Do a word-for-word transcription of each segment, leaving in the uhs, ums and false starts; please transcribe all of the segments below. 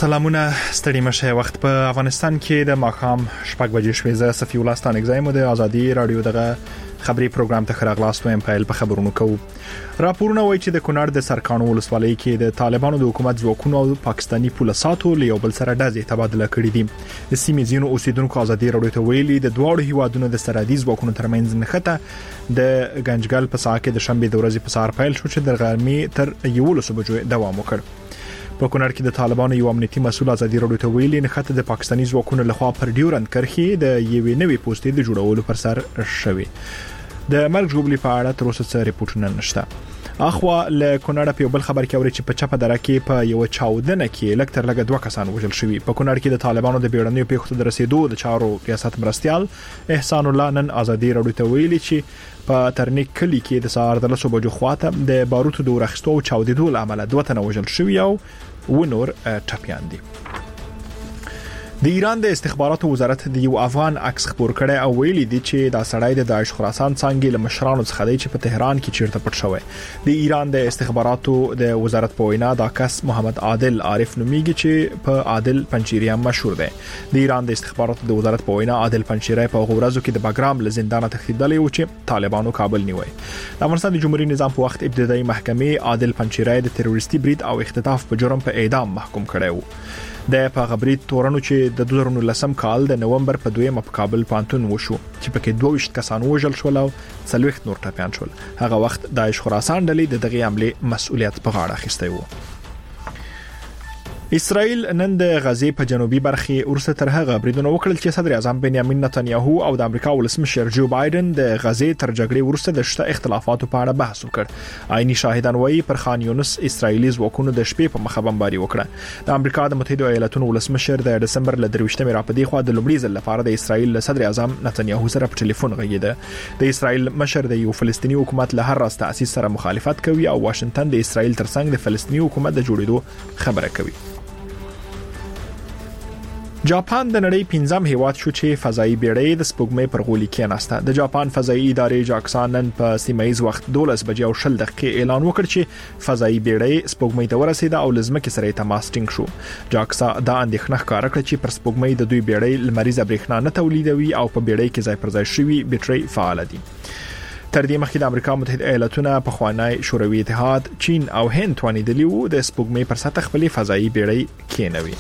سلامونه ستړي مشه وخت په افغانستان کې د ماخام شپږ بجې شوې زه صفي الله ستان اگزایم د ازادي رادیو دغه خبري پروګرام ته خراغلاست وایم پایل په خبرونو کوو. راپورونه وایي چې د کونړ د سرکانو ولسوالۍ کې د طالبانو د حکومت ځواکونو او پاکستاني پولیساتو له یو بل سره ډزې تبادله کړې دي. د سیمې ځینو اوسیدونکو ازادي رادیو ته ویلي د دواړو هیوادونو د سرحدي ځواکونو ترمنځ نښته د ګنجګل په ساحه کې د شنبه د ورځې په سهار پیل شو چې د غرمې تر یولسو بجو دوام وکړ. په کونړ کې د طالبانو یو امنیتي مسول ازادي رادیو ته ویلي نښته د پاکستاني ځواکونو لخوا پر ډیورند کرښې د یوې نوې پوسټې د جوړولو پر سر شوی. د مرګ جوړلی په اړه تر اوسه څه ریپورتونه نشته. اخوا له کونړ په بل خبر کې اوري چې په چپه دره کې په یو چاودنه کې لکه تر لګه دوه کسان وژل شوي. په کونړ کې د طالبانو د بیړنیو پیښو د رسیدو د چارو ریاست مرستيال احسان الله نن ازادي رادیو ته ویلي چې په ترنیک کلی کې د سهار د لسو بجو خواته د باروتو د ورخستو او چاودیدو لامل دوه تنه وژل شوي او ونور ټپيان دي. د ایران د استخباراتو وزارت د یو افغان عکس خبر کړي او ویلي دي چې دا سړی د داعش خراسان څنګه له مشرانو څخه دی چې په تهران کې چیرته پټ شوی. د ایران د استخباراتو د وزارت په وینا دا کس محمد عادل عارف نومیږي چې په عادل پنچیری هم مشهور دی. د ایران د استخباراتو د وزارت په وینا عادل پنچیری په غورزو کې د باګرام له زندانه تښتیدلی و چې طالبانو کابل نیوي. د افغانستان د جمهوریت نظام په وخت ابتدایي محکمې عادل پنچیری د تروریستي برید او اختطاف په جرم په اعدام محکوم کړی و. د پاغبرید تورنو چې د دوه هزار ولسم کال د نومبر په دویمه په کابل پانتون وشو چې پکې دوه ویشت کسان وژل شول او څلوېښت نور ټپيان شول. هغه وخت داعش خراسان ډلې د دغه حمله مسؤلیت په غاړه اخیستی و. اسرائیل نن د غزې په جنوبي برخه ورسته تر هغه بریدونه وکړل چې صدر اعظم بنیامین نتنیاهو او د امریکا ولسمشر جو بایدن د غزې تر جګړې ورسته د شته اختلافاتو په اړه بحث وکړ. عیني شاهدان وایي پر خان یونس اسرائیلي ځواکونو د شپې په مخه بمباري وکړه. د امریکا د متحده ایالاتونو ولسمشر د دسمبر ل درویشتمې راپدې خو د لومړي ځل لپاره د اسرائیل له صدر اعظم نتنیاهو سره په ټلیفون غږیده. د اسرائیل مشر د یو فلسطینی حکومت له هر راز تاسیس سره مخالفت کوي او واشنگټن د اسرائیل ترڅنګ د فلسطینی حکومت د جوړېدو خبره کوي. جاپان د نړۍ پنځم هیواد شو چې فضایي بیړۍ د سپوږمۍ پر غولي کېناسته. د جاپان فضایي ادارې جاکسا نن په سیمایي وخت دولس بجې او شل دقیقې اعلان وکړ چې فضایي بیړۍ سپوږمۍ ته ورسېده او لزمکه سره تماس ټینګ شو. جاکسا دا اندېښنه ښکاره کړه چې پر سپوږمۍ د دوی بیړۍ لمریزه برېښنا نه تولیدوي او په بیړۍ کې ځای پر ځای شوی بیټرۍ فعال دي. تر دې مخکې د امریکا متحده ایالاتونو په خوانی شوروي اتحاد چین او هند توانیدلی وو د سپوږمۍ پر سطح خپلې فضایي بیړۍ کېنوي.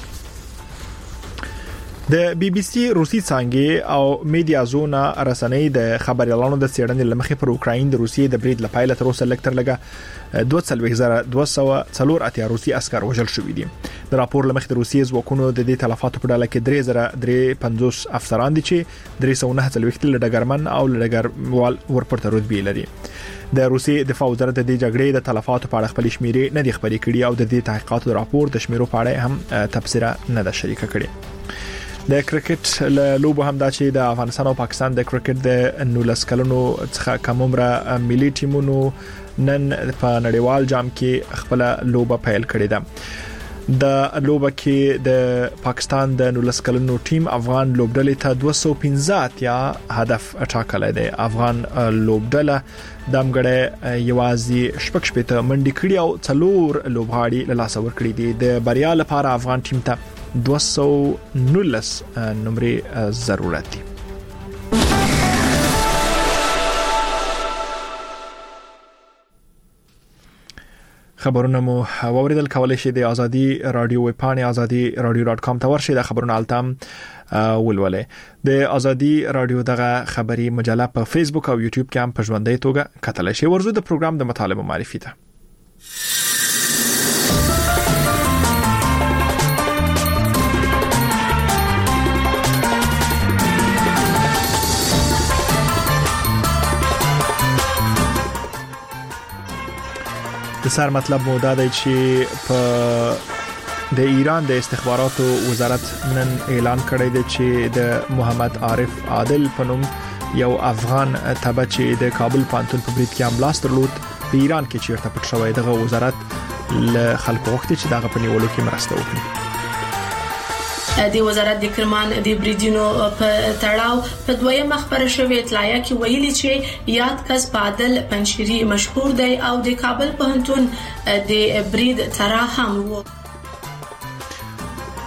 د بي بي سي روسي څنګه او میډیا زونا رسنۍ د خبريالانو د سیړنې لمخې پر اوکراین د روسیې د برید لپاره تر اوسه لکټر لګه دوه سلوي هزار دوه سوه څلور اتیا روسي عسكر وژل شوي دي. د راپور لمخې د روسیې ځواکونو د دې تلفاتو په ډله کې درې زره درې پنځوس افسران دي چې درې سوه نه څلوېښت له ډګرمن او ډګروال ورپورته رتبې لري. د روسیې دفاع وزارت د جګړې د تلفاتو په اړه خپل شمیرې نه دي خبرې کړي او د دې تحقیقاتو راپور د شمیرو په اړه هم تبصره نه ده شریک کړي. د کرکټ له لوبو هم دا چې د افغانستان او پاکستان د کرکټ د نولس کلونو څخه کم عمره ملي ټیمونو نن په نړیوال جام کې خپل لوبه پیل کړې ده. د لوبه کې د پاکستان د نولس کلونو ټیم افغان لوبډلې ته دوه سوه پنځه اتیا هدف ټاکلی دی. افغان لوبډله د امګړې یوازې شپږ شپېته منډې کړې او څلور لوبغاړي له لاسه ورکړي دي. د بریا لپاره افغان ټیم ته دوه سوه نولس نمرې ضرورت دي. خبرونه مو اوریدل. کولای شئ د ازادي رادیو ویب پاڼې ازادي رادیو ډاټ کام ته ورشئ. د خبرونه التم ولولې. د ازادي رادیو دغه خبري مجله په فیسبوک او یوټیوب کې هم په ژوندۍ توګه کتلای شئ. ورزو د پروګرام د مطالبه معرفي ته د سر مطلب مو دا دی چې په د ایران د استخباراتو وزارت نن اعلان کړی دی چې د محمد عارف عادل په نوم یو افغان تبع چې د کابل پانتون په برید کې حمله درلود په ایران کې چیرته پټ شوی. دغه وزارت له خلکو غوښتي چې دغه په نیولو کې مرسته وکړي. د وزارت د کرمان د بریدینو په تړاو په دویمه خبره شوې اطلاعیه کې ویلي چې یاد کس عادل پنشيري مشهور دی او د کابل پوهنتون د برید طرح هم وو.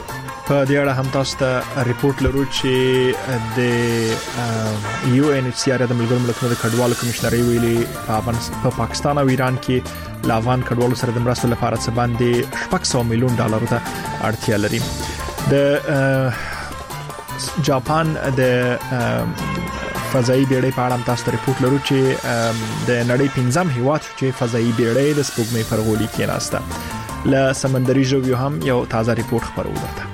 په دې اړه هم تاسو ته ریپورت لرو چې د یو ان ایچ سی آر د ملګرو ملتونو د کډوالو کمشنري ویلي په پاکستان او ایران کې لاوان کډوالو سره د مرستو لپاره څه باندې شپږ سوه میلیون ډالر ته اړتیا لري. د جاپان د فضائي بیړۍ په اړه هم تاسو ته ریپورت لرو چې د نړۍ پنځم هیواد چې فضائي بیړۍ د سپوږمۍ پر غولي کې ناسته. له سمندري ژویو هم یو تازه ریپورت خبرو درته.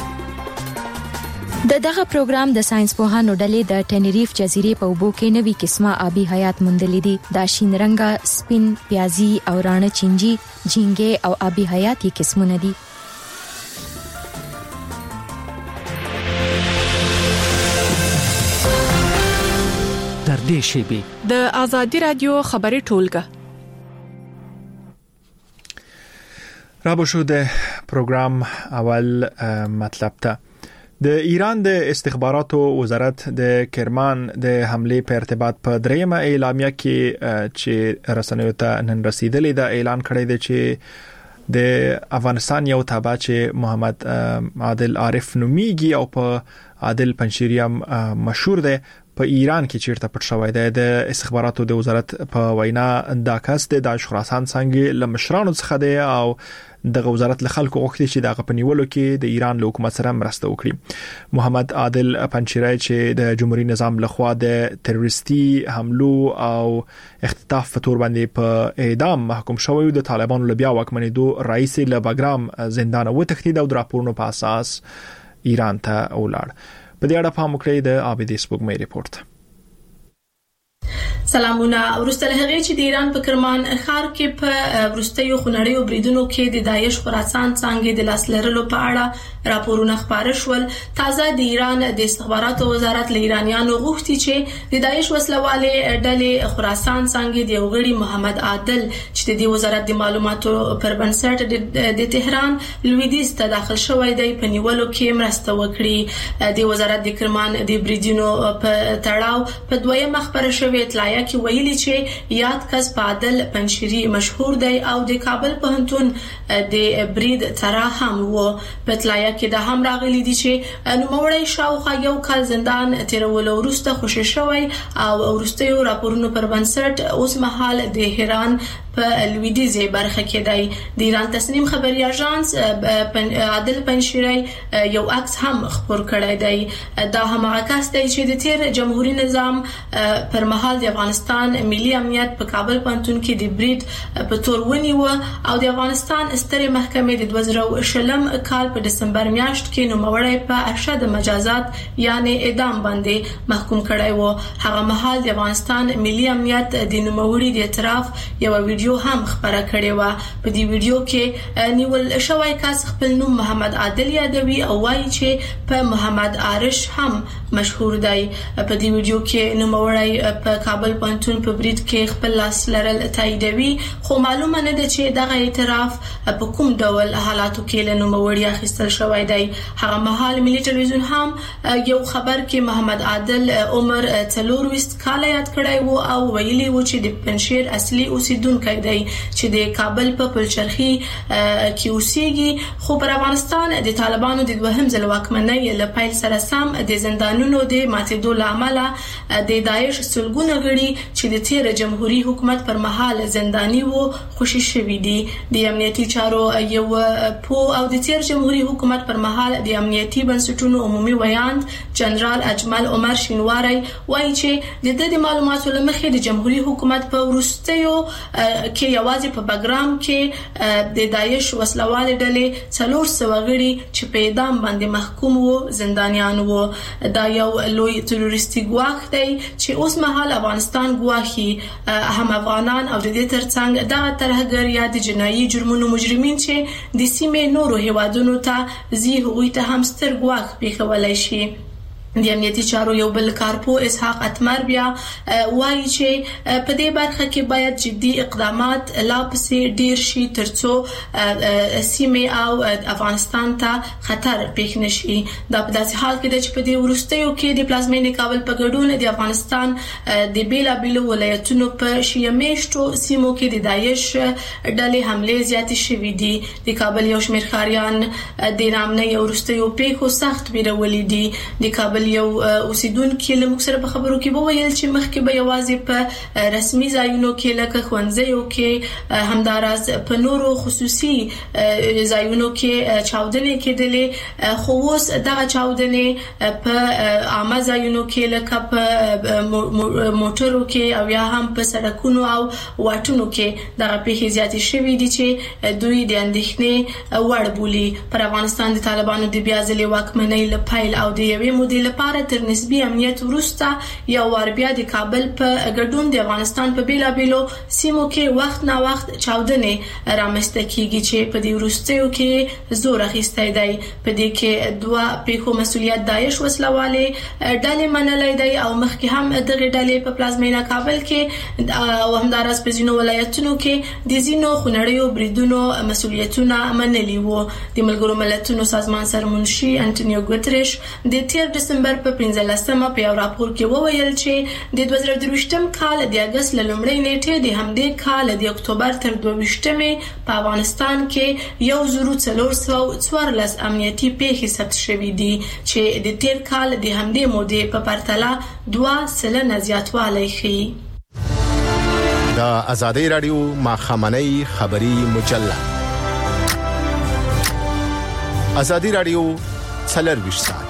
د دغه پروګرام د ساينس پوهانو ډلې د ټنریف جزیرې په اوبو کې نوي قسمه آبي حیات موندلې دي. دا شین رنګه، سپین، پیازي او رانه چینجی، جھینګې او آبي حیات یې قسمونه دي. تر دې شی د آزادي رادیو خبري ټولګه رابو شو د پروګرام اول مطلب ته. د ایران د استخباراتو وزارت د کرمان د حمله په ارتباط په دریمه اعلامیه کې چې رسنیو ته نن رسیدلې ده اعلان کړی دی چې د افغانستان یو تابع چې محمد عادل عارف نومیږي او په عادل پنشیریم مشهور دی په ایران کې چیرته پټ شوی دی. د استخباراتو د وزارت په وینا دا کس د داعش خراسان څنګه لمشرانو څخه دی او د وزارت له خلکو غوښتي چې د غپنیولو کې د ایران له حکومت سره مرسته وکړي. محمد عادل پنشیری چې د جمهوریت نظام لخوا د تروریستي حملو او اختطاف په تور باندې په اعدام محکوم شوی د طالبانو له بیا واکمنېدو رئیس له باګرام زندان و تښتید او د راپورونو په اساس ایران ته ولاړ. په دې اړه په مکرې د عابدي سپوږمۍ ریپورت. سلامونه. ورسته له هغه چې د ایران په کرمان ښار کې په ورستیو خنړیو بریدونو کې د داعش خراسان څنګه د لاس لرلو په اړه راپورونه خبره شول. تازه د ایران د استخباراتو وزارت له ایرانیانو غوښتي چې د داعش وسلوالې ډلې خراسان څنګه د یوغړي محمد عادل چې د وزارت د معلوماتو پر بنسټ د تهران لویدیز ته داخل شوی دی په نیولو کې مرسته وکړي. د وزارت د کرمان د بریدونو په تړاو په دویمه خبره شوې اطلاعیه کې ویلي چې یاد کس عادل پنشیری مشهور دی او د کابل پوهنتون د برید ترا هم وو. په اطلاعیه کې د هم راغلي دي چې نوموړی شاوخوا یو کال زندان تیرولو وروسته خوشی شوی او وروستیو راپورونو پر بنسټ اوس مهال د هران په لویدیزي برخه کې دی. د ایران تسنیم خبري اژانس عادل پنشیری یو عکس هم خبر کړی دی. دا هم عکس دی چې د تیر جمهوریت نظام پر مهال د افغانستان ملي امنیت په کابل پوهنتون کې د برید په تور ونیو او د افغانستان سترې محکمې د دوه زره شلم کال په دسمبر میاشت کې نوموړی په ارشد مجازات یعنی اعدام باندې محکوم کړی وو. هغه مهال د افغانستان ملي امنیت د نوموړي د اعتراف یو ویډیو هم خبره کړې و. په دې ویډیو کې نیول شوی کس خپل نوم محمد عادل یادوي او وایي چې په محمد عارش هم مشهور دی. په دې ویډیو کې نوموړی په کابل پوهنتون په برید کې خپل لاس لرل تاییدوي خو معلومه نه ده چې دغه اعتراف په کوم ډول حالاتو کې له نوموړي اخیستل شوی دی. هغه مهال ملي ټلویزیون هم یو خبر کې محمد عادل عمر څلور ویشت کال یاد کړی وو او ویلي وو چې د پنشیر اصلي اوسیدونکو دی چې د کابل په پلچرخي کې اوسېږي خو پر افغانستان د طالبانو د دوهم ځل واکمنۍ له پیل سره سم د زندانونو د ماتېدو لامل د داعش سلګونه غړي چې د تیر جمهوریت حکومت پر مهال زنداني وو خوشی شوی دي. د امنیتي چارو یو پو او د تیر جمهوریت حکومت پر مهال د امنیتي بنسټونو عمومي ویاند جنرال اجمل عمر شینواری وایي چې د دې معلوماتو لمخې د جمهوریت حکومت په ورستیو کې یوازې په بګرام کې د داعش وسلوال ډلې څلور سوه غړي چې په اعدام باندې محکوم وو زندانیان وو. دا یو لوی تروریستي ګواښ دی چې اوس مهال افغانستان ګواهي هم افغانان او د دې ترڅنګ دغه ترهګر یا د جنایي جرمونو مجرمین چې د سیمې نورو هیوادونو ته زی هغوی ته هم ستر ګواښ پیښولای شي. د امنیتي چارو یو بل کارپو اسحاق اتمر بیا وایي چې په دې برخه کې باید جدي اقدامات لا پسې ډیر شي ترڅو سیمه او افغانستان ته خطر پیښ نشي. دا په داسې حال کې د چې په دې وروستیو کې د پلازمینې کابل په ګډون د افغانستان د بیلابیلو ولایتونو په شیمیشتو سیمو کې د داعش ډلې حمله زیاتې شوې دي. د کابل یو شمېر ښاریان د نامنه یو وروستیو پیښو سخت بیرولې دي. د کابل یو اوسیدونکو له موږ سره په خبرو کې وویل چې مخکې به یوازې په رسمي ځایونو کې لکه ښوونځیو کې همداراز په نورو خصوصي ځایونو کې چاودنې کېدلې، خو اوس دغه چاودنې په عامه ځایونو کې لکه په موټرو کې او یا هم په سړکونو او واټونو کې دغه پیښې زیاتې شوې دي چې دوی د اندېښنې وړ بولي. پر افغانستان د طالبانو د بیا ځلې واکمنۍ له پیل او د یوې مودې لپاره تر نسبی امنیت وروسته یو وار بیا د کابل په ګډون د افغانستان په بیلابیلو سیمو کې وخت نا وخت چاودنې رامنځته کیږي چې په دې وروستیو کې زور اخیستی دی. په دې کې دوه پیښو مسولیت داعش وسلواله ډلې منلای دی او مخکې هم دغه ډلې په پلازمینه کابل کې او همداراز په ځینو ولایتونو کې د ځینو خونړیو بریدونو مسولیتونه منلي وو. د ملګرو ملتونو سازمان سرمنشي انټونیو ګوتریش د تیر دسمبر په پنځلسمه په یو راپور کې وویل چې د دوه زره درویشتم کال د اگست له لومړۍ نیټې د همدې کال د اکتوبر تر دویشتمې په افغانستان کې یو زرو څلور سوه څوارلس امنیتي پیښې ثبت شوې دي چې د تیر کال د همدې مودې په پرتله دوه سلنه زیاتوالی ښیي. د آزادۍ رادیو ماخامنۍ خبري مجله آزادۍ رادیو څلرویشت ساعت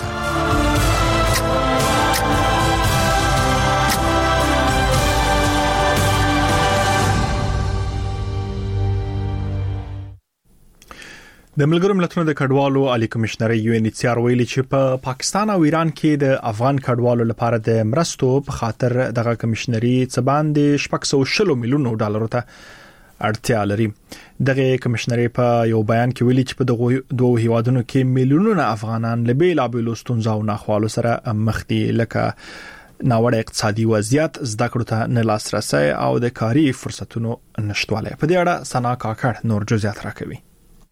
د ملګرو ملتونو د کډوالو عالی کمشنر یو ان ایچ سی آر ویلي چې په پا پاکستان او ایران کې د افغان کډوالو لپاره د مرستو په خاطر دغه کمشنري څه باندې شپږ سوه شل میلیون ډالر ته اړتیا لري. دغه کمشنري په یو بیان کې ویلي چې په دغه دوه هیوادونو کې میلیونونه افغانان له بیلابیلو ستونزو او ناخوالو سره مخ دي، لکه ناوړه اقتصادي وضعیت، زده کړو ته نه لاسرسي او د کاري فرصتونو نشټوالی. په دې اړه سنا کاکړ نور جزئیات راکوي.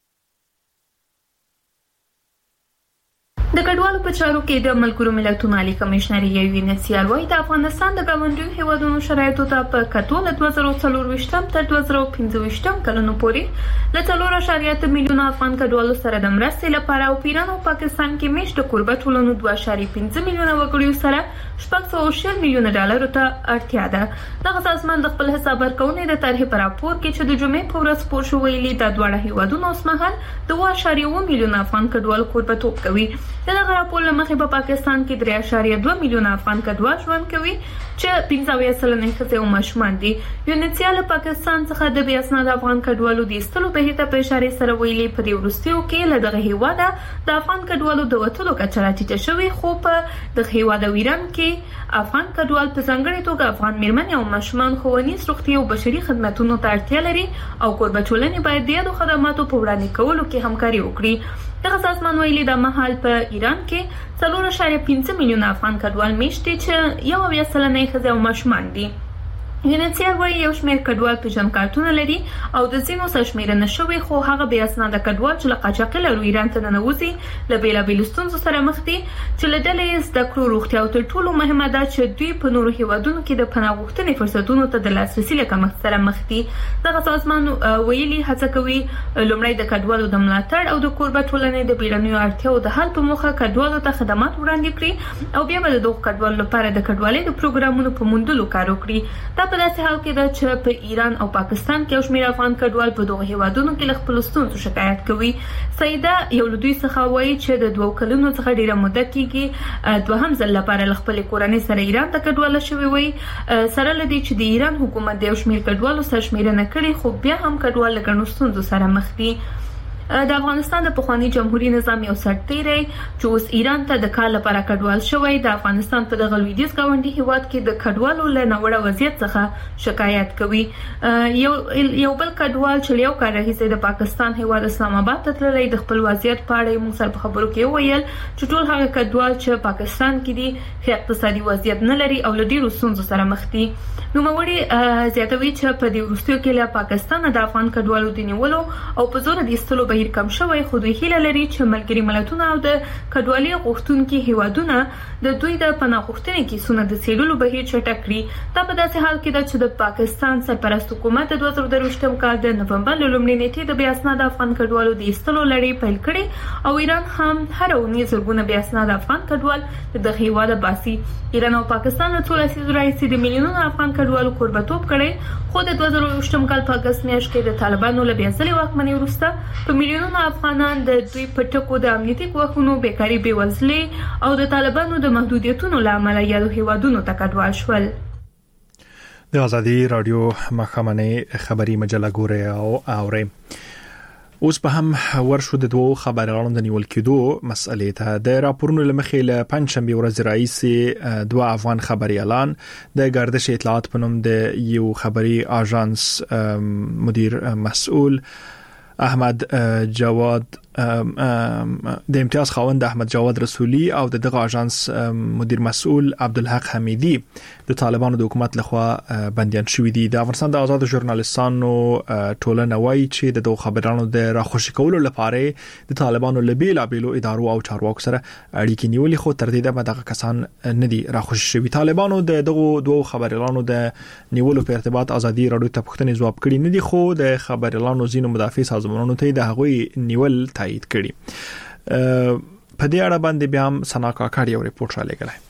د کډوالو په چارو کې د ملګرو ملتونو عالی کمشنر یو ان ایچ سی آر وايي د افغانستان د ګاونډیو هیوادونو شرایطو ته په کتو له دوه زره څلور تر دوه زره پنځه کلونو پورې له څلور اعشاریه اته میلیونه افغان کډوالو سره د مرستې لپاره او ایران او پاکستان کې میشت کوربه ټولنو دوه اعشاریه پنځه میلیونه وګړو سره شپږ سوه شل میلیونه ډالر ته اړتیا ده. دغه سازمان د خپل حساب ورکونې د طرحې پر راپور کې چې د جمعې په ورځ خپور شو ویلي د دواړه هیوادونو اوسمهال دوه اعشاریه اووه میلیونه افغان کډوالو کوربه توب کوي. دغه راپور له مخې په پاکستان کې درې اعشاریه دوه میلیونه افغان کډوال ژوند کوي چې پنځه اویا سلنه ښځې او ماشومان دي. یونیسیا له پاکستان څخه د بې اسناده افغان کډوالو د ایستلو بهیر ته په اشاره سره ویلي په دې وروستیو کې له دغه هیواده د افغان کډوالو د وتلو کچه راټیټه شوې، خو په دغه هیواد او ایران کې افغان کډوال په ځانګړې توګه افغان میرمنې او ماشومان ښوونیز، روغتیا او بشري خدماتونو ته اړتیا لري او کوربه ټولنې باید د یادو خدماتو په وړاندې کولو کې همکاري وکړي. دغه سازمان ویلي د مهال په ایران کې څلور اعشاریه پنځه میلیونه افغان کډوال میشت دي چې یو اویا سلنه یې ښځې او ماشومان دي. یونیسیا وايي یو شمېر کډوال پیژند کارتونه لري او د ځینو سرشمېرنه شوي، خو هغه بې اسناده کډوال چې له قاچاقي لارو ایران ته ننوځي له بېلابېلو ستونزو سره مخ دي چې له ډلې زده کړو، روغتیا او تر ټولو مهمه ده چې دوی په نورو هیوادونو کې د پناه غوښتنې فرصتونو ته د لاسرسي له کمښت سره مخ دي. دغه سازمان ویلي هڅه کوي لومړی د کډوالو د ملاتړ او د کوربه ټولنې د بیړنیو اړتیاو د حل په موخه کډوالو ته خدمات وړاندې کړي او بیا به د دغو کډوالو لپاره د کډوالۍ د پروګرامونو په موندلو کار وکړي. دا په داسې حال کې ده چې په ایران او پاکستان کې یو شمېر افغان کډوال په دغه هیوادونو کې له خپلو ستونزو شکایت کوي. سیده یو له دوی څخه وایي چې د دوه کلونو څخه ډېره موده کېږي دوهم ځل لپاره له خپلې کورنۍ سره ایران ته کډواله شوې وي، سره له دې چې د ایران حکومت د یو شمېر کډوالو سرشمېرنه کړې، خو بیا هم کډوال له ګڼو ستونزو سره مخ دي. د افغانستان د پخوانی جمهوریت نظام یو سرتیری چې اوس ایران ته د کال لپاره کډوال شوی د افغانستان په دغه لویدیځ ګاونډي هیواد کې د کډوالو له ناوړه وضعیت څخه شکایت کوي. یو یو بل کډوال چې یو کار راهیسې د پاکستان هیواد اسلام آباد ته تللی د خپل وضعیت په اړه موږ سره په خبرو کې ویل چې ټول هغه کډوال چې پاکستان کې دي ښه اقتصادي وضعیت نه لري او له ډیرو ستونزو سره مخ دي. نو موري زیاتوي چې په دې وروستیو کې له پاکستان د افغان کډوالو د نیولو او په زور د ایستلو بهیر کم شوی، خو دوی هیله لري چې ملګري ملتونه او د کډوالۍ غوښتونکي هیوادونه د دوی د پناه غوښتنې کیسونه د څېړلو بهیر چټک کړي. دا په داسې حال کې ده چې د پاکستان سرپرست حکومت د دوه زره درویشتم کال د نومبر له لومړۍ نیټې د بې اسناده افغان کډوالو د ایستلو لړۍ پیل کړې او ایران هم هر اونۍ زرګونه بې اسناده افغان کډوال د دغه هیواده باسي. ایران او پاکستان له څو لسیزو راهیسې د میلیونونو افغان کډوالو کوربتوب کړی، خو د دوه زره اوویشتم کال په اګست میاشت کې د طالبانو له بیا ځلې واکمنۍ وروسته په میلیونونو افغانان د دوی په ټکو د امنیتي ګواښونو، بیکاري، بېوزلۍ او د طالبانو د محدودیتونو له امله یادو هیوادونو ته کډوال شول. د ازادي رادیو مخامنه خبری مجله ګوري او اوري. اوس په هم ورشو د دوه خبرونو د نیول کېدو مسئلې ته د راپورونو لمخې له پنځشنبه ورځ رئیس دوه افغان خبريالان د گردش اطلاعات په نوم د یو خبري اژانس مدیر مسؤل احمد جواد د امتیاز خاوند احمد جواد رسولی او د دغه اژانس مدیر مسؤل عبدالحق حمیدی د طالبانو د حکومت لخوا بندیان شوي دي. د افغانستان د آزاد ژورنالیستانو ټولنه وایي چې د دوه خبرانو د راخوشي کولو لپاره د طالبانو له بیلابیلو ادارو او چارواکو سره اړیکې نیولې، خو تر دې دمه دغه کسان نه دي راخوشي شوي. طالبانو د دغه دوه خبرانو د نیولو په ارتباط ازادي رادیو ته پوښتنې ځواب کړي نه دي، خو د خبرانو ځینو مدافع سازمانونو ته د هغوی نیول تایید کړي. په دې اړه باندې بیا هم سنا کاکړ یو ریپورت را لګلای.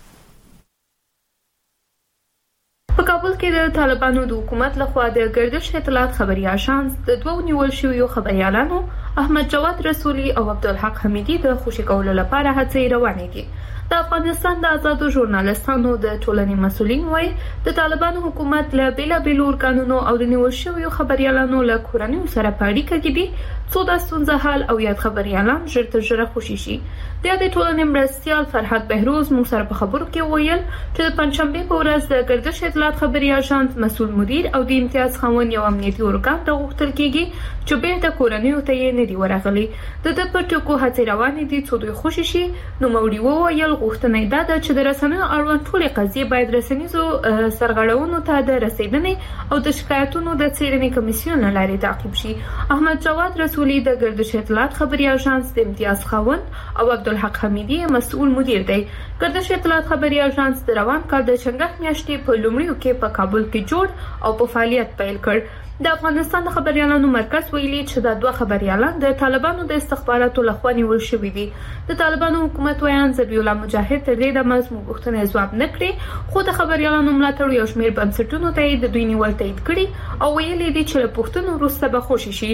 په کابل کې د طالبانو د حکومت لخوا د گردش اطلاعات خبري اژانس د دوه نیول شویو خبريالانو احمد جواد رسولی او عبدالحق حمیدی د خوشی کولو لپاره هڅې روانې دي. د افغانستان د آزادو ژورنالیستانو د ټولنې مسؤلین وایي د طالبانو حکومت له بیلابیلو ارګانونو او د نیول شویو خبريالانو له کورنیو سره په اړیکه کې دي څو د ستونزه حل او یاد خبريالان ژر تر ژره خوشي شي. د دې ټولنې مرستیال فرحت بهروز موږ سره په خبرو کې ویل چې د پنځشنبه په ورځ د گردش اطلاعات خبري اژانس مسؤل مدیر او د امتیاز خاوند یو امنیتي ارګان ته غوښتل کیږي چې بیرته کورنیو ته یې نه دی ورغلي. د دې په ټکو هڅې روانې دي څو دوی خوشي شي. نو موړي وویل غوښتنه دا ده چې د رسنیو اړوند ټولې قضیې باید رسنیزو سرغړونو ته د رسیدنې او د شکایتونو د څېړنې کمیسیون له لارې تعقیب شي. احمد جواد رسولی د گردش اطلاعات خبري اژانس د امتیاز خاوند او عبدالحق حمیدی مسؤل مدیر دی. گردش اطلاعات خبري اژانس د روان کال د چنګښ میاشتې په لومړیو کې په کابل کې جوړ او په فعالیت پیل کړ. د افغانستان د خبريالانو مرکز ویلي چې دا دوه خبريالان د طالبانو د استخباراتو لخوا نیول شوي دي. د طالبانو حکومت ویان ذبیح الله مجاهد تر دې دمه زموږ غوښتنې ځواب نه کړې، خو د خبريالانو ملاتړ یو شمېر بنسټونو ته د دوی نیول تایید کړي او ویلي دي چې له پوښتنو وروسته به خوشي شي،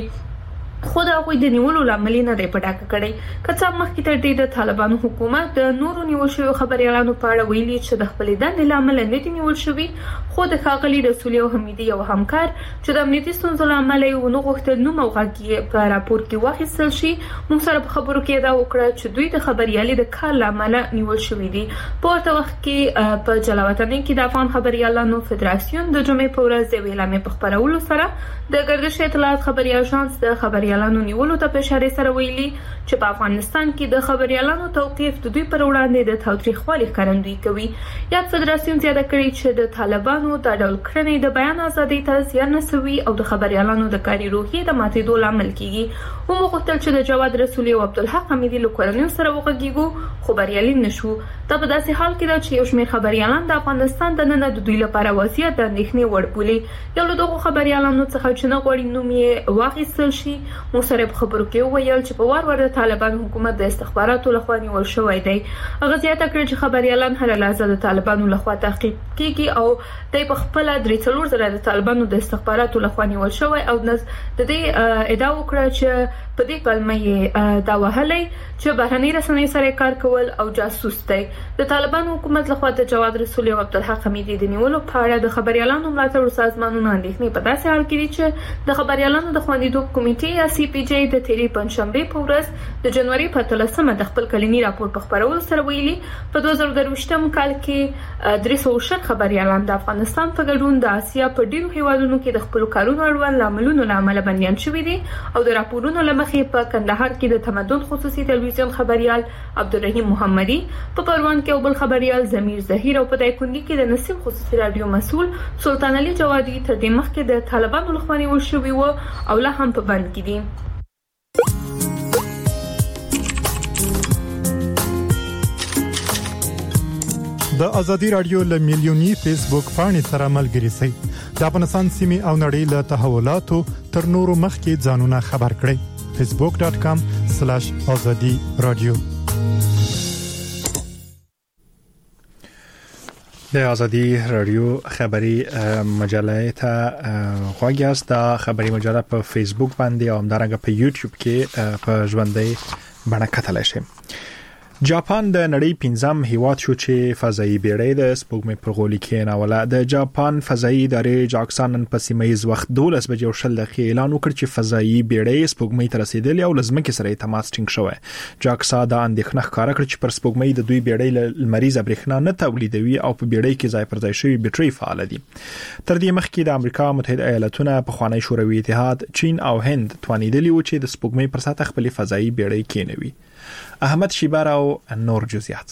خو دا غوي د نیولو لامل نه دی پټاکه کړی. کڅا مخکې تر دې د طالبانو حکومت د نورو نیول شویو خبريالانو په اړه ویلي چې د خپل دندې لامل نه دي نیول شوی، خو د ښاغلي رسول او حمیدی یو همکار چې د امنیتي ستونزو لامل یې ونه غوښتل نوم او غږ په راپور کې واخیستل شي. موږ سره په خبرو کې دا وکړه چې دوی د خبريالي د کار لامل نیول شوی دي. په ورته وخت کې په جلاوطن کې د افغان خبريالانو فدراسیون د جمعې په ورځ د اعلامیې په خبرولو سره د گردش اطلاعات خبري اژانس د خبريالانو نیولو ته په اشاره سره ویلي چې په افغانستان کې د خبريالانو توقيف د دوی پر وړاندې د تاوتریخوالي ښکارندویي کوي. یاد فدراسیون زیاته کړې چې د طالبانو د ډول کړنې د بیان ازادۍ ته زیان رسوي او د خبريالانو د کاري روحیې د ماتېدو لامل کیږي. هم غوښتل چې د جواد رسولی او عبدالحق حمیدی له کورنیو سره وغږیږو، خو بریالي نشو. دا په داسې حال کې ده چې یو شمېر خبريالان د افغانستان د نن د دوی لپاره وضعیت د اندېښنې وړ بولي. یو له دغو خبريالانو څخه چې نه غواړي نوم یې واخیستل شي، مو سره په خبرو کې ویل چې په وار وار د طالبان حکومت د استخباراتو لخوا نیول شوی دی. هغه زیاته کړې چې خبريالان هر لحظه د طالبانو لخوا تعقیب کیږي او د په خپل درې څلور زره د طالبانو د استخباراتو لخوا نیول شوی او د دې ادعا وکړه چې په دې کلمه یې دا وهلې چې بهرنۍ رسنۍ سره کار کول او جاسوس دی. د طالبانو حکومت لخوا د جواد رسولی او عبدالحق حمیدی د نیولو په اړه د خبريالانو ملاتړ سازمانونو اندېښنې په داسې حال کې دي چې د خبريالانو د خوندیتوب کمیټې یا سی پی جی د تیری پنځشنبه په ورځ د جنوري په اتلسمه د خپل کلنی راپور په خبرولو سره ویلي په دوه زره درویشتم کال کې درې سوه شل خبريالان د افغانستان په ګډون د اسیا په ډیرو هیوادونو کې د خپل کارونو اړوند لاملونو لامل بنديان شوي دي او د راپورونو لمخې په کندهار کې د تمدن خصوصي تلویزیون خبريال عبدالرحیم محمدي په پروان کې او بل خبريال زمیر زهیر او په دایکندي کې د نسیم خصوصي رادیو مسول سلطان علي جوادي تر دې مخکې د طالبانو لخوا نیول شوي و او لا هم په بند کې دي. د ازادي رادیو له میلیونی فیسبوک پاڼې سره ملګري شئ. د افغانستان سیمې او نړۍ له تحولاتو تر نورو مخکې ځانونه خبر کړئ. فیسبوک ډاٹ کام سلیش ازادي رادیو. د ازادي رادیو خبری مجله ته غواړی است د خبری مجله په فیسبوک باندې او همدارنګه په یوټیوب کې په ژوندۍ بڼه کتلای شئ. جاپان د نړۍ پنځم هیواد شو چې فضایي بیړۍ د سپوږمۍ پر غولي کېناوله. د جاپان فضایي ادارې جاکسا نن په سیمه ییز وخت دولس بجې او شل دقیقې اعلان وکړ چې فضایي بیړۍ سپوږمۍ ته رسیدلې او لزمکې سره تماس ټینګ شوی. جاکسا د اندېښنه ښکاره کړ چې پر سپوږمۍ د دوی بیړۍ له لمریزه برېښنا نه تولیدوي او په بیړۍ کې ځای پر ځای شوی بیټرۍ فعال دي. تر دې مخکې د امریکا متحده ایالاتونو په خوانی شوروي اتحاد چین او هند توانیدلی و چې د سپوږمۍ پر سطح خپل فضایي بیړۍ کېنوي. احمد شیبر او نور جزئیات.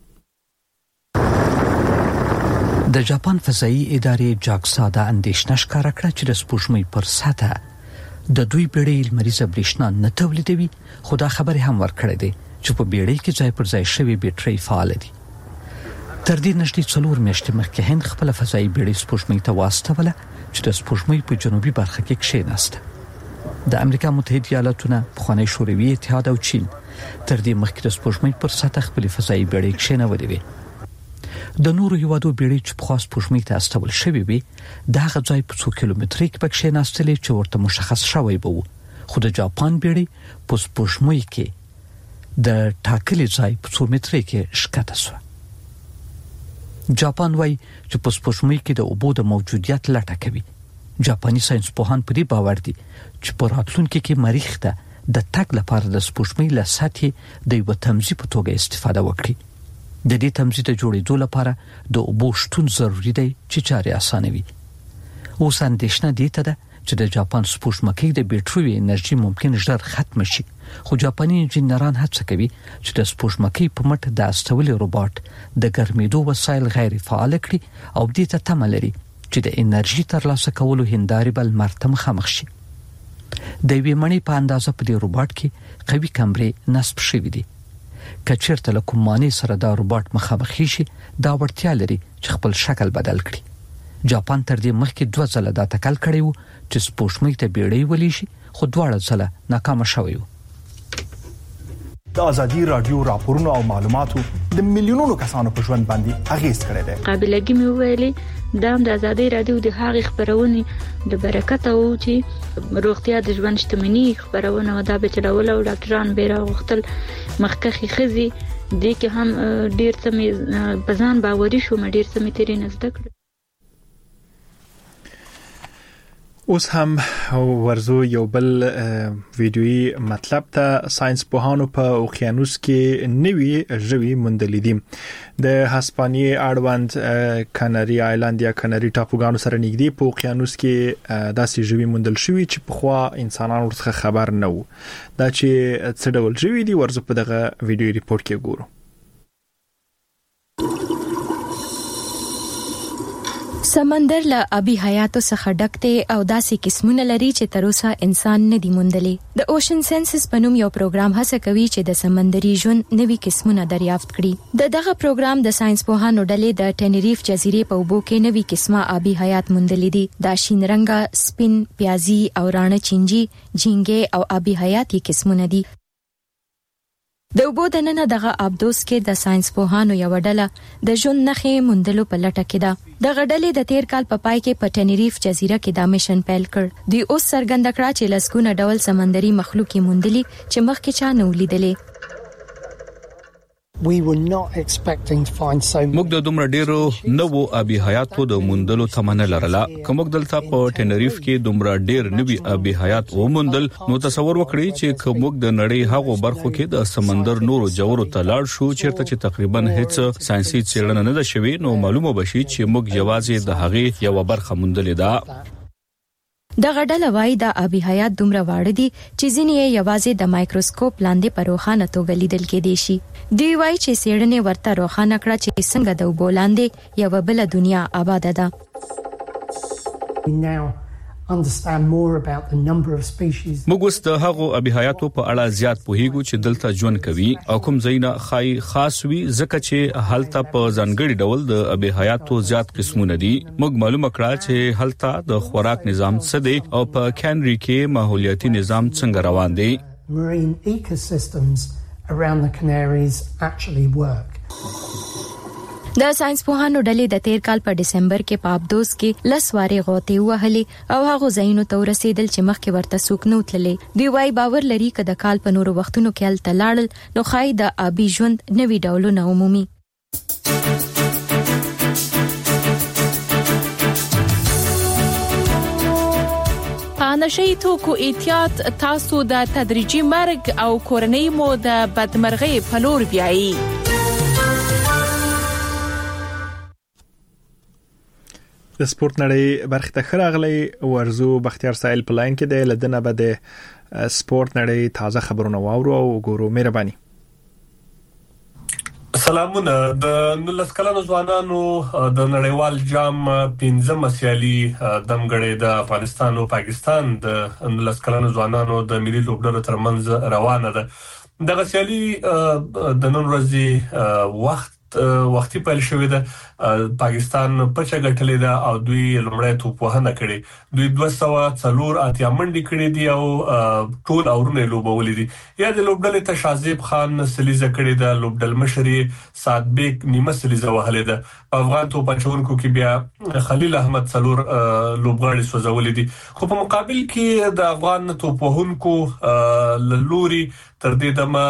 د جاپان فضایي ادارې جاکسا د اندېښنه ښکاره کړه چې د سپوږمۍ پر سطح د دوی بیړۍ لمریزه برېښنا نه تولیدوي، خو دا خبره هم ورکړې ده چې په بیړۍ کې ځای پر ځای شوی بیټرۍ فعال دي. تر دې نږدې څلور میاشتې مخکې هند خپل فضایي بیړۍ سپوږمۍ ته واستوله چې د سپوږمۍ په جنوبي برخه کې کښېناسته. د امریکا متحده ایالاتونو په خوانی شوروي اتحاد او چین تر دې مخکې د سپوږمۍ پر سطح خپل فضایي بیړۍ کښېنولې وي. د نورو هیوادو بیړۍ چې په خاص سپوږمۍ ته استول شوی وي دا غځای په څو کیلومتري کې پکې کښېناستلې چې ورته مشخص شوی وو، خو د جاپان بیړۍ په سپوږمۍ کې د ټاکلي ځای په څو متري کې ښکته شو. جاپان وايي چې په سپوږمۍ کې د اوبو د موجودیت لټه کوي. جاپاني ساينس پوهان په دې باور دي چې په راتلونکي کې مریخ ته د تګ لپاره د سپوږمۍ له سطحې د یو تمځي په توګه استفاده وکړي. د دې تمځي د جوړېدو لپاره د اوبو شتون ضروری دی چې چارې اسانوي. اوس اندېښنه دي ته ده چې د جاپان سپوږمکۍ د بیټرۍ انرژي ممکن ژر ختم شي، خو جاپاني انجنیران هڅه کوي چې د سپوږمکۍ په مټ د استولې روباټ د ګرمېدو وسایل غیر فعال کړي او دې ته تمه لري چې د انرژي ترلاسه کولو هندارې بل مرته مخامخ شي. د وی مڼې په اندازه په دې روباټ کې قوي کمرې نصب شوې دي. کچېرته له کوم معنی سره دا روباټ مخامخ شي دا وړتیا لري چې خپل شکل بدل کړي. جاپان تر دې مخکې دوه ځله دا تکل کړی و چې سپوږمۍ ته بیړۍ ولي شي، خو دواړه ځله ناکام شوی و. د ازادي رادیو راپورونو او معلوماتو د میلیونونو کسانو په ژوند باندې اغیز کړی دی. قابلیت مې ویلي دا د ازادي رادیو د هغې خبرونه د برکت او چې روغتیا د ژوند شتمنۍ خبرونه ودا به چلول او ډاکټران به راغختل مخکخي خزي د کې هم ډیر څه مې بزان باوري شو مې ډیر څه مې تیرې نزد کړ. اوس هم ورزو یو بل ویډیویي مطلب ته. ساينس پوهانو په اوقیانوس کې نوي ژوي موندلې دي. د هسپانیې اړوند کاناري آیلند یا کاناري ټاپوګانو سره نږدې په اوقیانوس کې داسې ژوي موندل شوي چې په خوا انسانانو ورڅخه خبر نه وو. دا چې څه ډول ژوي دي ورزو په دغه ویډیویي ریپورت کې ګورو. سمندر له آبی حیاتو څخه ډک دی او داسې قسمونه لري چې تر اوسه انسان نه دی موندلی. د اوشن سنسس په نوم یو پروګرام هڅه کوي چې د سمندري ژوند نوي قسمونه دریافت کړي. د دغه پروګرام د ساينس پوهانو ډلې د ټنریف جزیرې په اوبو کې نوي قسمه آبی حیات موندلې دي. دا شین رنګه، سپین، پیازي او رانه چینجی، جینګې او آبی حیاتي قسمونه دي. د اوبو دننه دغه آبدوس کې د ساينس پوهانو یو ډله د ژوند نښې موندلو په لټه کې ده. دغه ډلې د تیر کال په پای کې په ټنریف جزیره کې دا میشن پیل کړ. دوی اوس څرګنده کړه چې لسګونه ډول سمندري مخلوق یې موندلي چې مخکې چا نه ولیدلې. موږ د دومره ډیرو نوو آبي حیاتو د موندلو تمنه لرله کوم دلته په ټنریف کې دومره ډیر نوي آبي حیات وموندل نو تصور وکړئ چې کوم د نړۍ هغو برخو کې د سمندر نورو جوړو ته لاړ شو چیرته چې تقریبا هیڅ ساينسي څېړنه نه ده شوې نو معلومه بشي چې موږ یوازې د هغې یو برخه موندلې ده د غډل وای د آبي حیات دومره واړه دي چې ځینې یوازې د مایکروسکوپ لاندې په روښانه توګه لیدل کېدي شي دی وای چې سیړنې ورته روښانه کړه چې څنګه د وبولاندې یو بل دنیا آباد ده موږ اوس د هغو آبي حیاتو په اړه زیات پوهیږو چې دلته ژوند کوي او کوم ځایونه خای خاص وي ځکه چې هلته په ځانګړي ډول د آبي حیاتو زیات قسمونه دي موږ معلومه کړه چې هلته د خوراک نظام څه دی او په کینری کې ماحولیاتي نظام څنګه روان دی marine ecosystems around the Canaries actually work. د ساينس پوهانو ډلې د تیر کال په دسمبر کې په ابدوس کې لسوارې غوته وهلې او هغه ځایونو ته ورسېدل چې مخکې ورته څوک نه تللې دی وايي باور لري چې د کال په نورو وختونو کې هلته لاړل نو خای د آبي ژوند نوي ډولونه عمومي نشئی توکو احتیاط تاسو د تدریجي مرګ او کورنۍ مو د بدمرغۍ په لور بیایي د سپورت نړۍ برخه ته خراغلی ورزو بختیار سایل پلاین کې د لدنه به د سپورت نړۍ تازه خبرونه واورو او ګورو مهرباني سلامونه د نولس کلنو ځوانانو د نړیوال جام پنځم سیالي دمګړې د افغانستان او پاکستان د نولس کلنو ځوانانو د ملي لوبډلو ترمنځ روانه ده دغه سیالي د نن ورځې وخت وختي پیل شوې ده پاکستان پچا غټلې ده او دوی لمړی توپ وهنه کړې دوی دوه سوه څلور اتیا منډي کړې دي او ټول اورونه لوبولې دي یا د لوبډلې ته شازیب خان سلیزه کړې ده لوبډل مشري صادبیک نیمه سلیزه وهلې ده افغان توپ اچونکو کې بیا خلیل احمد څلور لوبغاړي سوځولې دي خو په مقابل کې د افغان توپ وهونکو لوري تر دې دمه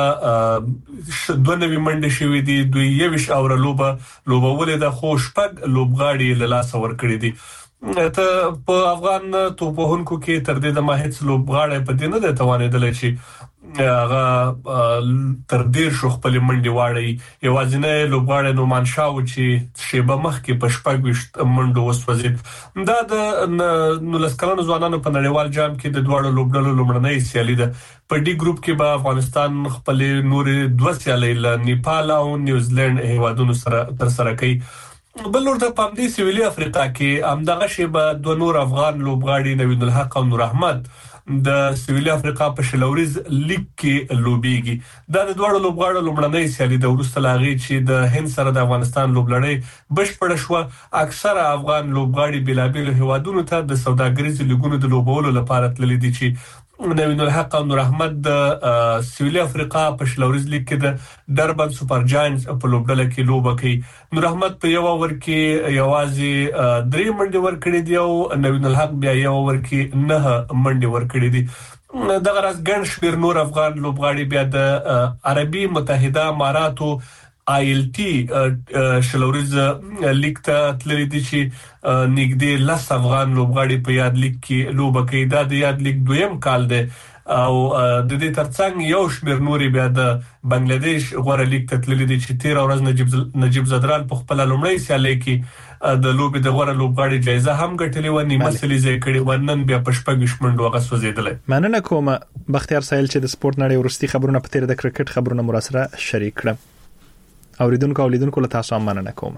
دوه نوي منډي شوې دي دوی یوش اور لوبه لوبولې ده خو شپږ لوبغاړي له لاس ور کړې دي ته په افغان توپوهونکو کې تر دې د ماهیت لوبغاړي په دې نه ده توانېدل چې هغه تر ډیر شو خپل منډي واړی یوازینه لوبغاړي نومان شاو چې شیبه مخ کې په شپږ وشت منډو وسوځید دا د نولس کلنو ځوانانو په نړیوال جام کې د دوړو لوبډلو لومړنۍ سیالي ده په ډي ګروپ کې به افغانستان خپل نور دوه سیالي له نیپال او نیوزیلند هیوادونو سره تر سره کوي بل ورته پامدي سویلي افریقا کې همدغه شیبه دوه نور افغان لوبغاړي نوید الحق او نور احمد د سویلي افریقا په شلوريز لیګ کې لوبيږي دا د دوړو لوبغاړو لومړنۍ سیالي د ورسته لاغي چې د هند سره د افغانستان لوبلړۍ بشپړ شو اکثره افغان لوبغاړي بلابل هیوادونو ته د سوداګریز لیګونو د لوبولو لپاره تللي دي چې نوید الحق او نور احمد د سویلي افریقا په شلوريز لیګ کې د دربن سپر جاینټس په لوبډله کې لوبه کوي نور احمد په یو اور کې یوازې درې منډي ور کړې دي او نوید الحق بیا یو اور کې نه منډي ور کړې دي دغه راز ګڼ شمېر نور افغان لوبغاړي بیا د عربي متحده اماراتو آی ایل ټي شلوريز لیګ ته تللی دي چې نږدې لس افغان لوبغاړي په یاد لیګ کې لوبه کوي دا د یاد لیګ دویم کال دی او د دې ترڅنګ یو شمېر نوري بیا د بنگلاديش غوړه لیګ ته تللی دي چې تیر ورځ نجیب نجیب زدران په خپل لومړی سیالي کې د لوبي د غوړه لوبغاړي جایزه هم ګټلې و نیمه سلیزه کړې و نن بیا په شپږ شمنډو هغه سوځیدل مننه کوم بختیار سایل چې د سپورت نړۍ ورستي خبرونه په تیر د کرکټ خبرونه مراسره شریک کړم اوریدونکو اولیدونکو له تاسو هم مننه کوم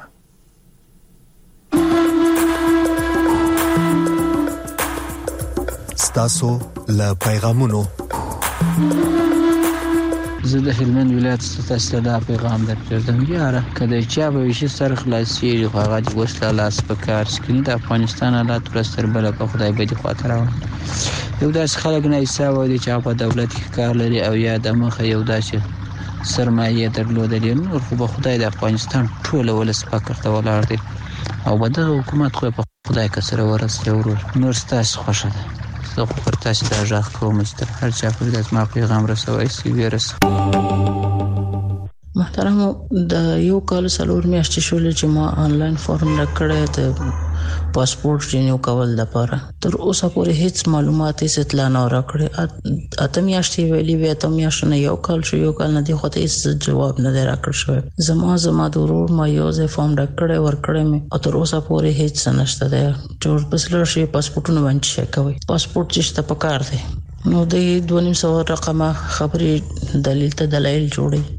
ستاسو له پیغامونو زه د هلمند ولایت ستاسو ته پیغام درکړم یاره کله چې به وشي سر خلاصي هغه د وسله لاس په کار سکین د افغانستان حالات ورستر بل په خدای به دي خاطر یو داس خلک نه حساب ودی چې په دولت کې کار لري او یا د مخه یو داسې سرمایه درلودلې نور خو به خدای د افغانستان ټول ولس پکړه ته ولاړ دي او بده حکومت خو په خدای کسره ورسته ورور نور ستاسو خوشاله زه خو پر تاسو د ځاخ کوم چې هر چا په دې ما پیغام رسوي سی ویرس محترم د یو کال سلور میاشتې شولې چې ما آنلاین فارم راکړی ته پاسپورت رینیو کول د لپاره. تر اوسه پورې هیڅ معلومات هیڅ اطلاع نه راکړې. اته میاشتې ویلي وې ته میاشتې نه یو کال شو یو کال نه دی خو ته هیڅ جواب نه راکړ شوی. زما زما د ورور ما یو ځای فارم راکړی ورکړی مې او تر اوسه پورې هیڅ نشته دی. چې بسلر شي پاسپورتونه باندې شي کوي. پاسپورت چې ته پکار دی نو د دوه نیم سو رقمه خبري دلیل ته دلایل جوړي